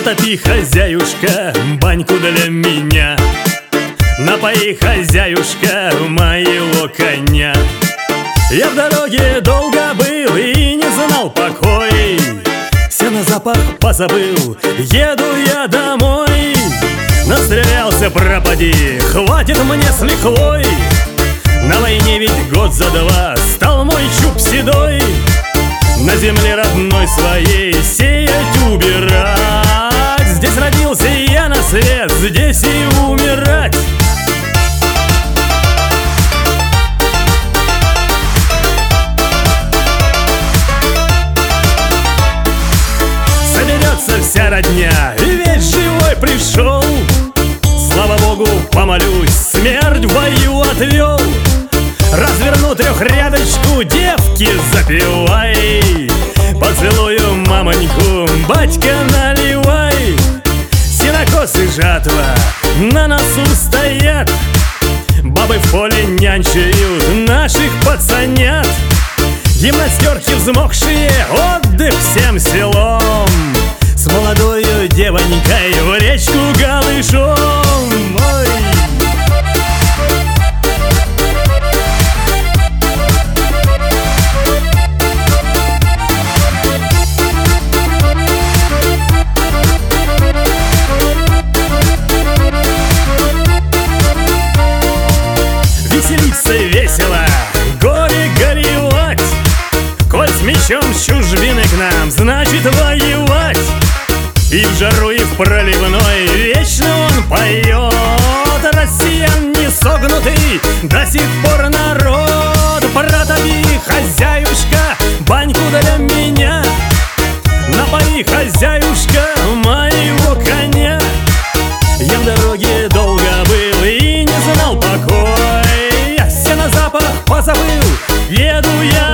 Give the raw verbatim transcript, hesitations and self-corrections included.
Протопи, хозяюшка, баньку для меня. Напои, хозяюшка, моего коня. Я в дороге долго был и не знал покой. Все на запах позабыл, еду я домой. Настрелялся, пропади, хватит мне с лихвой. На войне ведь год за два стал мой чуб седой. На земле родной своей сеять, убирать. Здесь родился я на свет, здесь и умирать. Соберется вся родня, и весь живой пришел. Слава Богу, помолюсь, смерть в бою отвел. Разверну трехрядочку, девки, запивай. Поцелую мамоньку, батька, наливай. Сенокос и жатва на носу стоят. Бабы в поле нянчают наших пацанят. Гимнастерки взмокшие, отдых всем селом. С молодою девонькой в речку голышом. Ой. Веселиться весело, горе горевать. Коль с мечом с чужбины к нам, значит воевать. И в жару, и в проливной вечно он поет. Россиян не согнутый до сих пор народ. Протопи, хозяюшка, баньку для меня. Напои, хозяюшка, моего коня. Я в дороге долго был и не знал покой. Я все на запах позабыл, еду я